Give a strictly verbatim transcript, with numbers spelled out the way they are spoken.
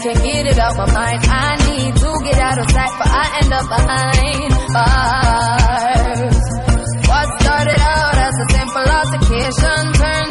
can't get it out my mind. I need to get out of sight, but I end up behind bars. What started out as a simple altercation turned